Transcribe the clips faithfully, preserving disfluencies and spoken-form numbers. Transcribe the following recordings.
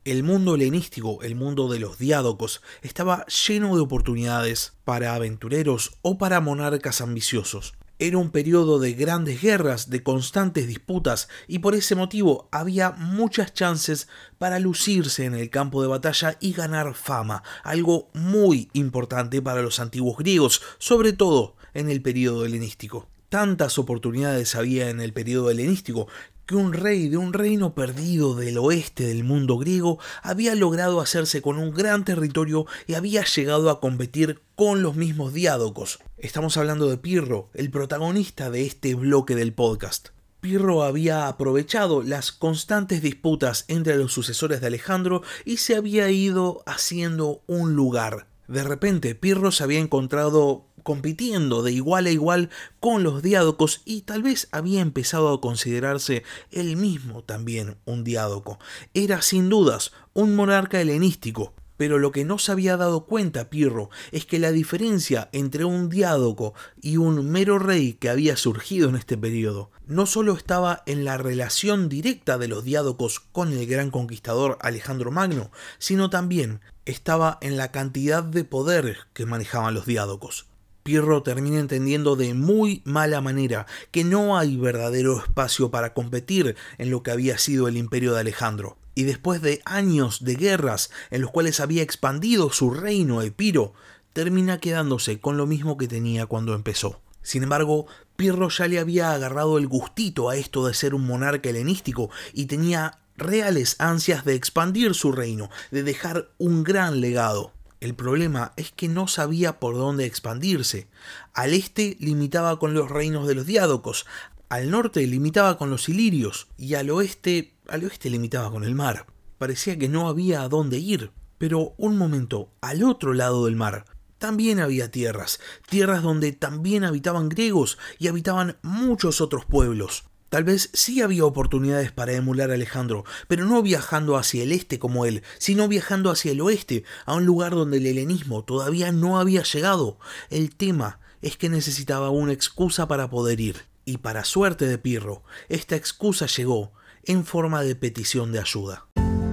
El mundo helenístico, el mundo de los diádocos, estaba lleno de oportunidades para aventureros o para monarcas ambiciosos. Era un periodo de grandes guerras, de constantes disputas, y por ese motivo había muchas chances para lucirse en el campo de batalla y ganar fama, algo muy importante para los antiguos griegos, sobre todo en el periodo helenístico. Tantas oportunidades había en el periodo helenístico que un rey de un reino perdido del oeste del mundo griego había logrado hacerse con un gran territorio y había llegado a competir con los mismos diádocos. Estamos hablando de Pirro, el protagonista de este bloque del podcast. Pirro había aprovechado las constantes disputas entre los sucesores de Alejandro y se había ido haciendo un lugar. De repente, Pirro se había encontrado compitiendo de igual a igual con los diádocos y tal vez había empezado a considerarse él mismo también un diádoco. Era sin dudas un monarca helenístico, pero lo que no se había dado cuenta Pirro es que la diferencia entre un diádoco y un mero rey que había surgido en este periodo no solo estaba en la relación directa de los diádocos con el gran conquistador Alejandro Magno, sino también estaba en la cantidad de poder que manejaban los diádocos. Pirro termina entendiendo de muy mala manera que no hay verdadero espacio para competir en lo que había sido el imperio de Alejandro. Y después de años de guerras en los cuales había expandido su reino Epiro, termina quedándose con lo mismo que tenía cuando empezó. Sin embargo, Pirro ya le había agarrado el gustito a esto de ser un monarca helenístico y tenía reales ansias de expandir su reino, de dejar un gran legado. El problema es que no sabía por dónde expandirse. Al este limitaba con los reinos de los diádocos, al norte limitaba con los ilirios y al oeste, al oeste limitaba con el mar. Parecía que no había a dónde ir. Pero un momento, al otro lado del mar también había tierras, tierras donde también habitaban griegos y habitaban muchos otros pueblos. Tal vez sí había oportunidades para emular a Alejandro, pero no viajando hacia el este como él, sino viajando hacia el oeste, a un lugar donde el helenismo todavía no había llegado. El tema es que necesitaba una excusa para poder ir. Y para suerte de Pirro, esta excusa llegó en forma de petición de ayuda.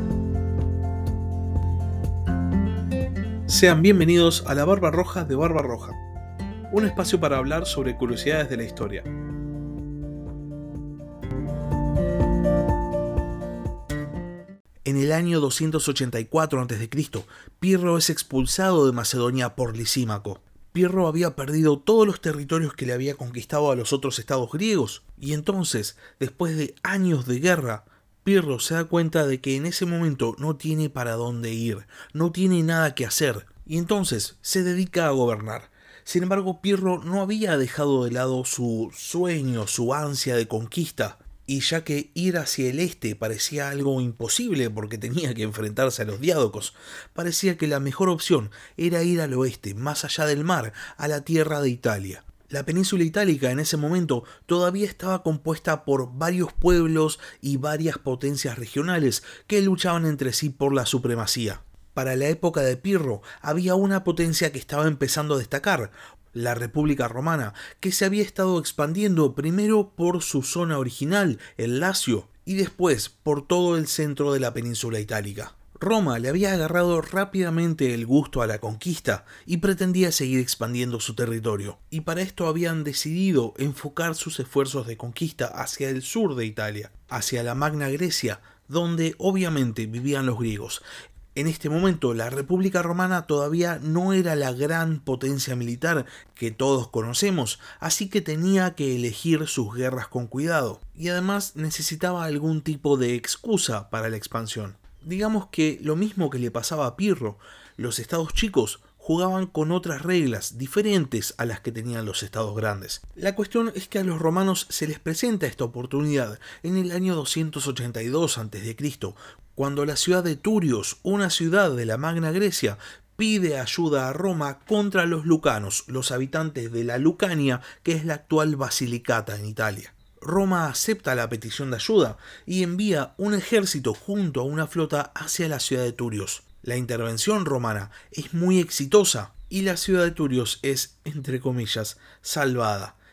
Sean bienvenidos a la Barba Roja de Barba Roja, un espacio para hablar sobre curiosidades de la historia. En el año doscientos ochenta y cuatro antes de Cristo, Pirro es expulsado de Macedonia por Lisímaco. Pirro había perdido todos los territorios que le había conquistado a los otros estados griegos, y entonces, después de años de guerra, Pirro se da cuenta de que en ese momento no tiene para dónde ir, no tiene nada que hacer, y entonces se dedica a gobernar. Sin embargo, Pirro no había dejado de lado su sueño, su ansia de conquista, y ya que ir hacia el este parecía algo imposible porque tenía que enfrentarse a los diádocos, parecía que la mejor opción era ir al oeste, más allá del mar, a la tierra de Italia. La península itálica en ese momento todavía estaba compuesta por varios pueblos y varias potencias regionales que luchaban entre sí por la supremacía. Para la época de Pirro había una potencia que estaba empezando a destacar, la República Romana, que se había estado expandiendo primero por su zona original, el Lacio, y después por todo el centro de la península itálica. Roma le había agarrado rápidamente el gusto a la conquista y pretendía seguir expandiendo su territorio, y para esto habían decidido enfocar sus esfuerzos de conquista hacia el sur de Italia, hacia la Magna Grecia, donde obviamente vivían los griegos. En este momento, la República Romana todavía no era la gran potencia militar que todos conocemos, así que tenía que elegir sus guerras con cuidado, y además necesitaba algún tipo de excusa para la expansión. Digamos que lo mismo que le pasaba a Pirro, los estados chicos jugaban con otras reglas diferentes a las que tenían los estados grandes. La cuestión es que a los romanos se les presenta esta oportunidad en el año doscientos ochenta y dos antes de Cristo, cuando la ciudad de Turios, una ciudad de la Magna Grecia, pide ayuda a Roma contra los lucanos, los habitantes de la Lucania, que es la actual Basilicata en Italia. Roma acepta la petición de ayuda y envía un ejército junto a una flota hacia la ciudad de Turios. La intervención romana es muy exitosa y la ciudad de Turios es, entre comillas, salvada.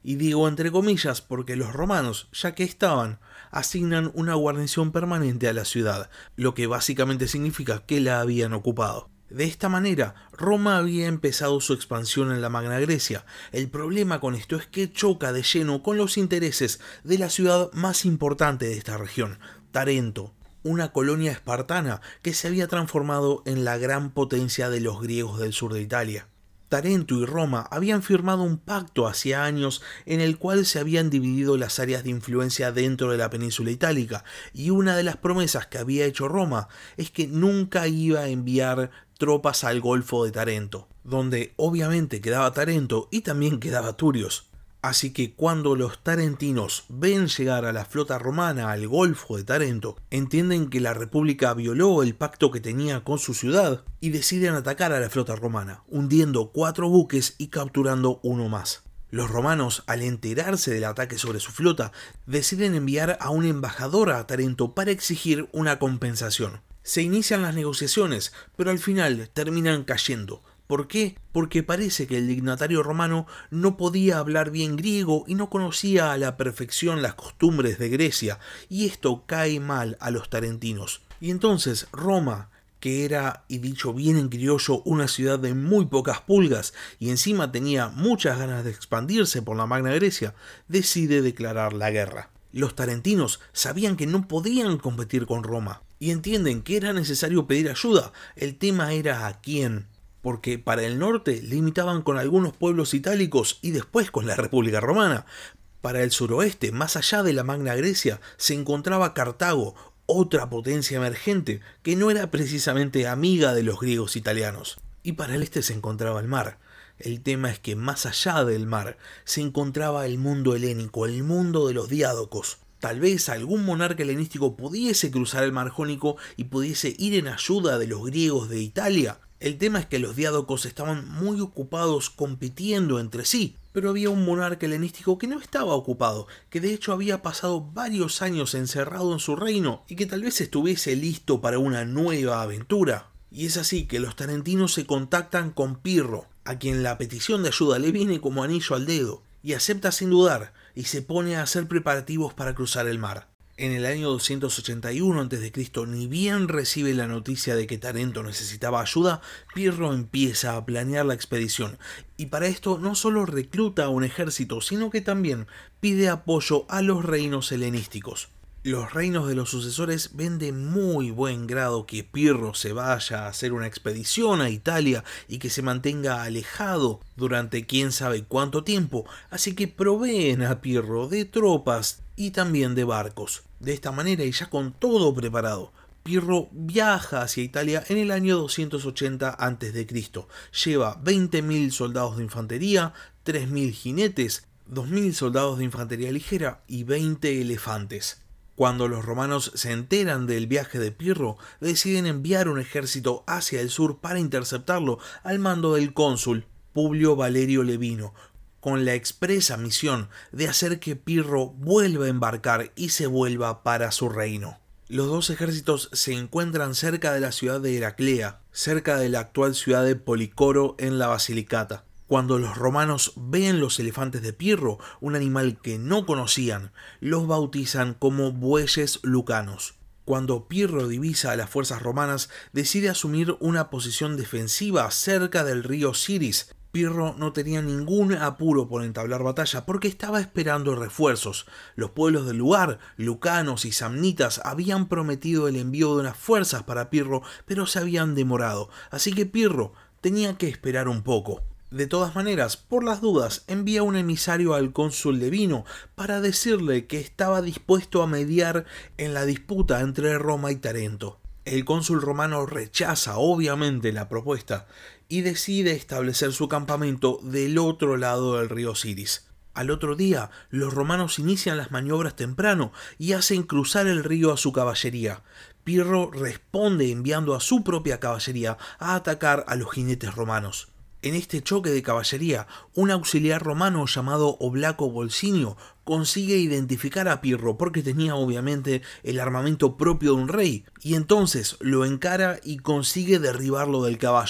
Y digo entre comillas porque los romanos, ya que estaban, asignan una guarnición permanente a la ciudad, lo que básicamente significa que la habían ocupado. De esta manera, Roma había empezado su expansión en la Magna Grecia. El problema con esto es que choca de lleno con los intereses de la ciudad más importante de esta región, Tarento, una colonia espartana que se había transformado en la gran potencia de los griegos del sur de Italia. Tarento y Roma habían firmado un pacto hacía años en el cual se habían dividido las áreas de influencia dentro de la península itálica, y una de las promesas que había hecho Roma es que nunca iba a enviar tropas al Golfo de Tarento, donde obviamente quedaba Tarento y también quedaba Turios. Así que cuando los tarentinos ven llegar a la flota romana al Golfo de Tarento, entienden que la República violó el pacto que tenía con su ciudad y deciden atacar a la flota romana, hundiendo cuatro buques y capturando uno más. Los romanos, al enterarse del ataque sobre su flota, deciden enviar a un embajador a Tarento para exigir una compensación. Se inician las negociaciones, pero al final terminan cayendo. ¿Por qué? Porque parece que el dignatario romano no podía hablar bien griego y no conocía a la perfección las costumbres de Grecia, y esto cae mal a los tarentinos. Y entonces Roma, que era, y dicho bien en criollo, una ciudad de muy pocas pulgas y encima tenía muchas ganas de expandirse por la Magna Grecia, decide declarar la guerra. Los tarentinos sabían que no podían competir con Roma y entienden que era necesario pedir ayuda. El tema era a quién. Porque para el norte limitaban con algunos pueblos itálicos y después con la República Romana. Para el suroeste, más allá de la Magna Grecia, se encontraba Cartago, otra potencia emergente que no era precisamente amiga de los griegos italianos. Y para el este se encontraba el mar. El tema es que más allá del mar se encontraba el mundo helénico, el mundo de los diádocos. Tal vez algún monarca helenístico pudiese cruzar el mar Jónico y pudiese ir en ayuda de los griegos de Italia. El tema es que los diádocos estaban muy ocupados compitiendo entre sí, pero había un monarca helenístico que no estaba ocupado, que de hecho había pasado varios años encerrado en su reino y que tal vez estuviese listo para una nueva aventura. Y es así que los tarentinos se contactan con Pirro, a quien la petición de ayuda le viene como anillo al dedo, y acepta sin dudar, y se pone a hacer preparativos para cruzar el mar. En el año doscientos ochenta y uno antes de Cristo, ni bien recibe la noticia de que Tarento necesitaba ayuda, Pirro empieza a planear la expedición, y para esto no solo recluta a un ejército, sino que también pide apoyo a los reinos helenísticos. Los reinos de los sucesores ven de muy buen grado que Pirro se vaya a hacer una expedición a Italia y que se mantenga alejado durante quién sabe cuánto tiempo, así que proveen a Pirro de tropas y también de barcos. De esta manera, y ya con todo preparado, Pirro viaja hacia Italia en el año doscientos ochenta antes de Cristo. Lleva veinte mil soldados de infantería, tres mil jinetes, dos mil soldados de infantería ligera y veinte elefantes. Cuando los romanos se enteran del viaje de Pirro, deciden enviar un ejército hacia el sur para interceptarlo al mando del cónsul Publio Valerio Levino, con la expresa misión de hacer que Pirro vuelva a embarcar y se vuelva para su reino. Los dos ejércitos se encuentran cerca de la ciudad de Heraclea, cerca de la actual ciudad de Policoro en la Basilicata. Cuando los romanos ven los elefantes de Pirro, un animal que no conocían, los bautizan como bueyes lucanos. Cuando Pirro divisa a las fuerzas romanas, decide asumir una posición defensiva cerca del río Siris. Pirro no tenía ningún apuro por entablar batalla porque estaba esperando refuerzos. Los pueblos del lugar, lucanos y samnitas, habían prometido el envío de unas fuerzas para Pirro, pero se habían demorado, así que Pirro tenía que esperar un poco. De todas maneras, por las dudas, envía un emisario al cónsul Levino para decirle que estaba dispuesto a mediar en la disputa entre Roma y Tarento. El cónsul romano rechaza obviamente la propuesta y decide establecer su campamento del otro lado del río Siris. Al otro día, los romanos inician las maniobras temprano y hacen cruzar el río a su caballería. Pirro responde enviando a su propia caballería a atacar a los jinetes romanos. En este choque de caballería, un auxiliar romano llamado Oblaco Bolsinio consigue identificar a Pirro porque tenía obviamente el armamento propio de un rey, y entonces lo encara y consigue derribarlo del caballo.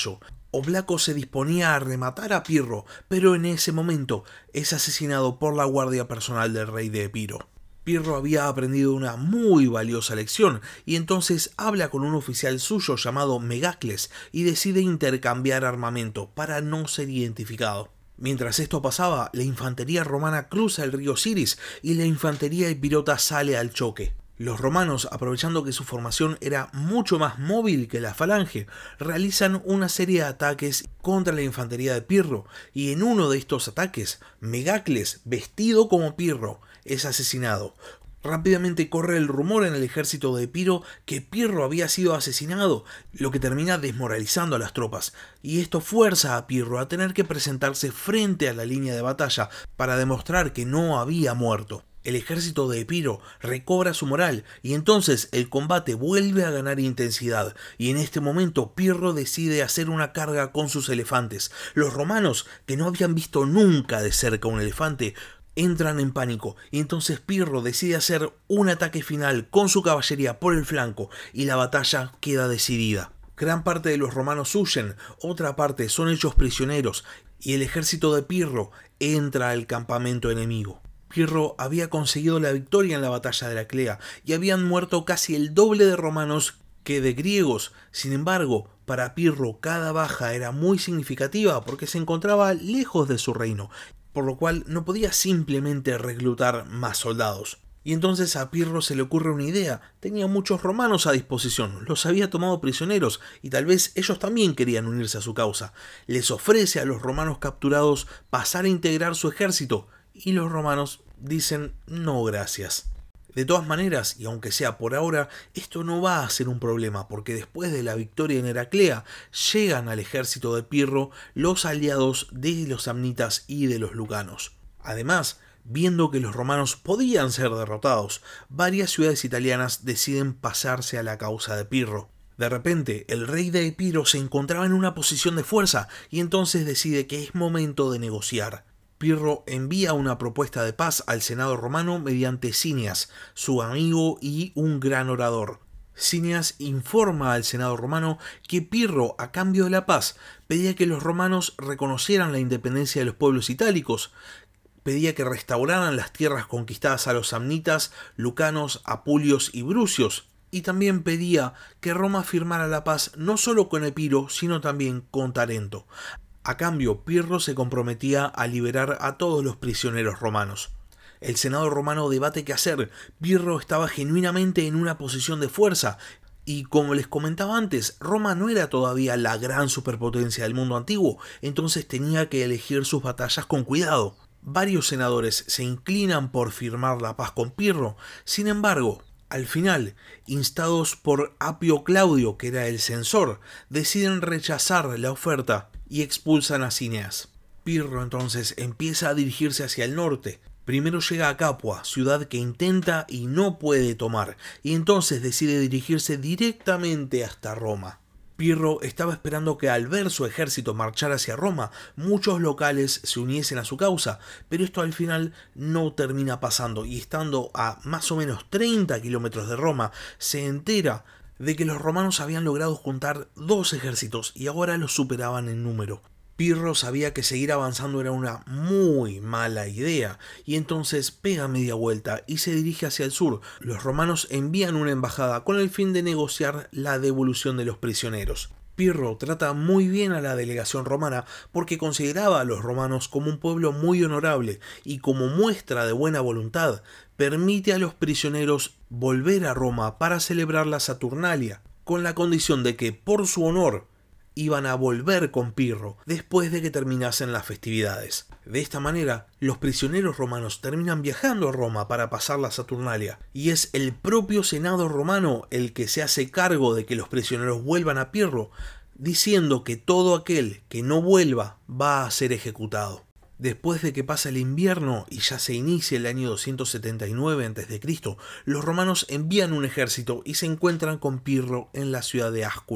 Oblaco se disponía a rematar a Pirro, pero en ese momento es asesinado por la guardia personal del rey de Epiro. Pirro había aprendido una muy valiosa lección y entonces habla con un oficial suyo llamado Megacles y decide intercambiar armamento para no ser identificado. Mientras esto pasaba, la infantería romana cruza el río Siris y la infantería epirota sale al choque. Los romanos, aprovechando que su formación era mucho más móvil que la falange, realizan una serie de ataques contra la infantería de Pirro, y en uno de estos ataques, Megacles, vestido como Pirro, es asesinado. Rápidamente corre el rumor en el ejército de Epiro que Pirro había sido asesinado, lo que termina desmoralizando a las tropas, y esto fuerza a Pirro a tener que presentarse frente a la línea de batalla para demostrar que no había muerto. El ejército de Epiro recobra su moral y entonces el combate vuelve a ganar intensidad, y en este momento Pirro decide hacer una carga con sus elefantes. Los romanos, que no habían visto nunca de cerca un elefante, entran en pánico, y entonces Pirro decide hacer un ataque final con su caballería por el flanco y la batalla queda decidida. Gran parte de los romanos huyen, otra parte son hechos prisioneros y el ejército de Pirro entra al campamento enemigo. Pirro había conseguido la victoria en la batalla de la Clea y habían muerto casi el doble de romanos que de griegos. Sin embargo, para Pirro cada baja era muy significativa porque se encontraba lejos de su reino, por lo cual no podía simplemente reclutar más soldados. Y entonces a Pirro se le ocurre una idea. Tenía muchos romanos a disposición, los había tomado prisioneros y tal vez ellos también querían unirse a su causa. Les ofrece a los romanos capturados pasar a integrar su ejército y los romanos dicen no gracias. De todas maneras, y aunque sea por ahora, esto no va a ser un problema, porque después de la victoria en Heraclea, llegan al ejército de Pirro los aliados de los samnitas y de los lucanos. Además, viendo que los romanos podían ser derrotados, varias ciudades italianas deciden pasarse a la causa de Pirro. De repente, el rey de Epiro se encontraba en una posición de fuerza, y entonces decide que es momento de negociar. Pirro envía una propuesta de paz al Senado romano mediante Cinias, su amigo y un gran orador. Cinias informa al Senado romano que Pirro, a cambio de la paz, pedía que los romanos reconocieran la independencia de los pueblos itálicos, pedía que restauraran las tierras conquistadas a los samnitas, lucanos, apulios y brucios, y también pedía que Roma firmara la paz no solo con Epiro, sino también con Tarento. A cambio, Pirro se comprometía a liberar a todos los prisioneros romanos. El Senado romano debate qué hacer. Pirro estaba genuinamente en una posición de fuerza, y como les comentaba antes, Roma no era todavía la gran superpotencia del mundo antiguo, entonces tenía que elegir sus batallas con cuidado. Varios senadores se inclinan por firmar la paz con Pirro, sin embargo, al final, instados por Apio Claudio, que era el censor, deciden rechazar la oferta y expulsan a Cinias. Pirro entonces empieza a dirigirse hacia el norte. Primero llega a Capua, ciudad que intenta y no puede tomar, y entonces decide dirigirse directamente hasta Roma. Pirro estaba esperando que al ver su ejército marchar hacia Roma, muchos locales se uniesen a su causa, pero esto al final no termina pasando, y estando a más o menos treinta kilómetros de Roma, se entera de que los romanos habían logrado juntar dos ejércitos y ahora los superaban en número. Pirro sabía que seguir avanzando era una muy mala idea, y entonces pega media vuelta y se dirige hacia el sur. Los romanos envían una embajada con el fin de negociar la devolución de los prisioneros. Pirro trata muy bien a la delegación romana porque consideraba a los romanos como un pueblo muy honorable, y como muestra de buena voluntad, permite a los prisioneros volver a Roma para celebrar la Saturnalia, con la condición de que, por su honor, iban a volver con Pirro después de que terminasen las festividades. De esta manera, los prisioneros romanos terminan viajando a Roma para pasar la Saturnalia, y es el propio Senado romano el que se hace cargo de que los prisioneros vuelvan a Pirro, diciendo que todo aquel que no vuelva va a ser ejecutado. Después de que pasa el invierno y ya se inicia el año doscientos setenta y nueve antes de Cristo, los romanos envían un ejército y se encuentran con Pirro en la ciudad de Ásculo.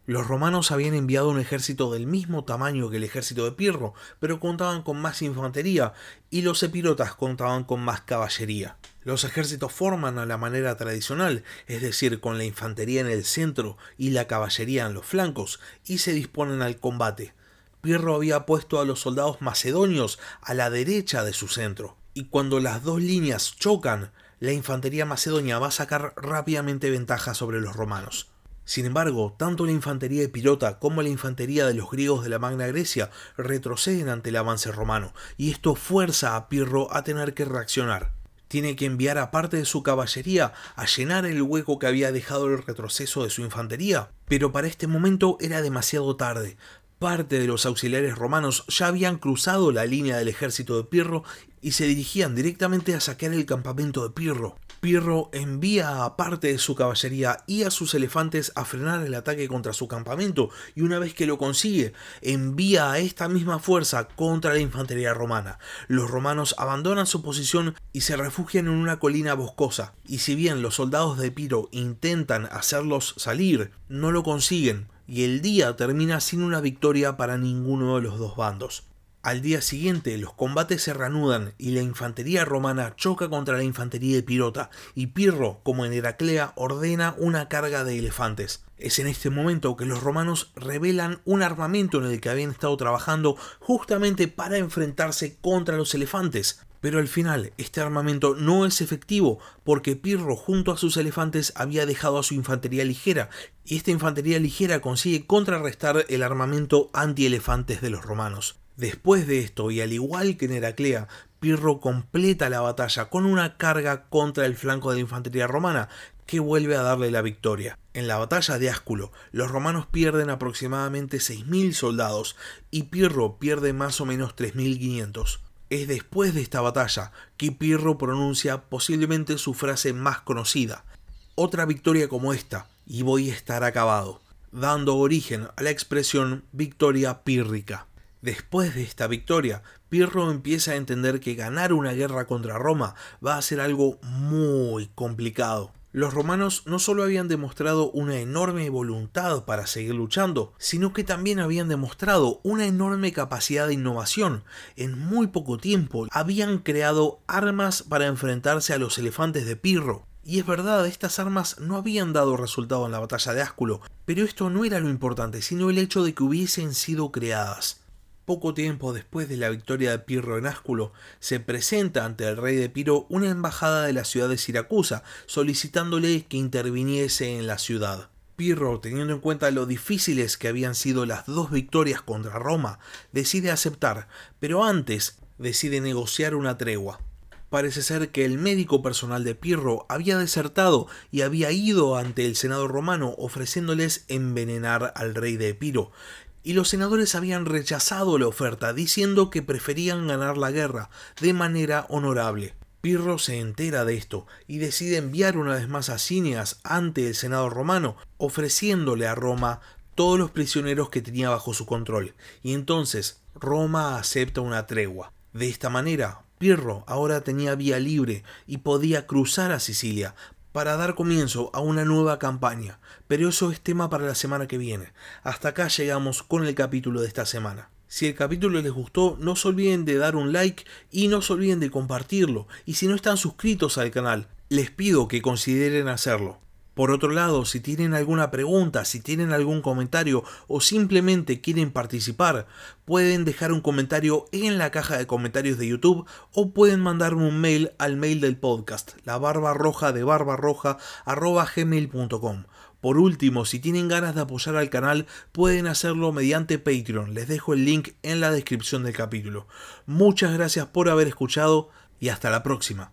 Los romanos habían enviado un ejército del mismo tamaño que el ejército de Pirro, pero contaban con más infantería, y los epirotas contaban con más caballería. Los ejércitos forman a la manera tradicional, es decir, con la infantería en el centro y la caballería en los flancos, y se disponen al combate. Pirro había puesto a los soldados macedonios a la derecha de su centro, y cuando las dos líneas chocan, la infantería macedonia va a sacar rápidamente ventaja sobre los romanos. Sin embargo, tanto la infantería epirota como la infantería de los griegos de la Magna Grecia retroceden ante el avance romano, y esto fuerza a Pirro a tener que reaccionar. Tiene que enviar a parte de su caballería a llenar el hueco que había dejado el retroceso de su infantería, pero para este momento era demasiado tarde. Parte de los auxiliares romanos ya habían cruzado la línea del ejército de Pirro y se dirigían directamente a saquear el campamento de Pirro. Pirro envía a parte de su caballería y a sus elefantes a frenar el ataque contra su campamento, y una vez que lo consigue, envía a esta misma fuerza contra la infantería romana. Los romanos abandonan su posición y se refugian en una colina boscosa, y si bien los soldados de Pirro intentan hacerlos salir, no lo consiguen, y el día termina sin una victoria para ninguno de los dos bandos. Al día siguiente los combates se reanudan y la infantería romana choca contra la infantería epirota, y Pirro, como en Heraclea, ordena una carga de elefantes. Es en este momento que los romanos revelan un armamento en el que habían estado trabajando justamente para enfrentarse contra los elefantes. Pero al final este armamento no es efectivo porque Pirro junto a sus elefantes había dejado a su infantería ligera, y esta infantería ligera consigue contrarrestar el armamento anti-elefantes de los romanos. Después de esto, y al igual que en Heraclea, Pirro completa la batalla con una carga contra el flanco de la infantería romana, que vuelve a darle la victoria. En la batalla de Asculo, los romanos pierden aproximadamente seis mil soldados, y Pirro pierde más o menos tres mil quinientos. Es después de esta batalla que Pirro pronuncia posiblemente su frase más conocida: otra victoria como esta, y voy a estar acabado, dando origen a la expresión victoria pírrica. Después de esta victoria, Pirro empieza a entender que ganar una guerra contra Roma va a ser algo muy complicado. Los romanos no solo habían demostrado una enorme voluntad para seguir luchando, sino que también habían demostrado una enorme capacidad de innovación. En muy poco tiempo habían creado armas para enfrentarse a los elefantes de Pirro. Y es verdad, estas armas no habían dado resultado en la batalla de Asculo, pero esto no era lo importante, sino el hecho de que hubiesen sido creadas. Poco tiempo después de la victoria de Pirro en Asculo, se presenta ante el rey de Epiro una embajada de la ciudad de Siracusa, solicitándole que interviniese en la ciudad. Pirro, teniendo en cuenta lo difíciles que habían sido las dos victorias contra Roma, decide aceptar, pero antes decide negociar una tregua. Parece ser que el médico personal de Pirro había desertado y había ido ante el senado romano ofreciéndoles envenenar al rey de Epiro, y los senadores habían rechazado la oferta diciendo que preferían ganar la guerra de manera honorable. Pirro se entera de esto y decide enviar una vez más a Cineas ante el senado romano, ofreciéndole a Roma todos los prisioneros que tenía bajo su control, y entonces Roma acepta una tregua. De esta manera, Pirro ahora tenía vía libre y podía cruzar a Sicilia para dar comienzo a una nueva campaña, pero eso es tema para la semana que viene. Hasta acá llegamos con el capítulo de esta semana. Si el capítulo les gustó, no se olviden de dar un like y no se olviden de compartirlo, y si no están suscritos al canal, les pido que consideren hacerlo. Por otro lado, si tienen alguna pregunta, si tienen algún comentario o simplemente quieren participar, pueden dejar un comentario en la caja de comentarios de YouTube o pueden mandarme un mail al mail del podcast, la barba roja de barbarroja arroba gmail punto com. Por último, si tienen ganas de apoyar al canal, pueden hacerlo mediante Patreon. Les dejo el link en la descripción del capítulo. Muchas gracias por haber escuchado y hasta la próxima.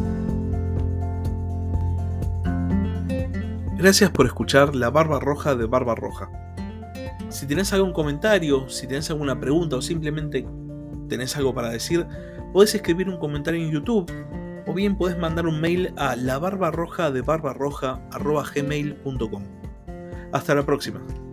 Gracias por escuchar La Barba Roja de Barba Roja. Si tenés algún comentario, si tenés alguna pregunta o simplemente tenés algo para decir, podés escribir un comentario en YouTube o bien podés mandar un mail a la barba roja de barbarroja arroba gmail punto com. Hasta la próxima.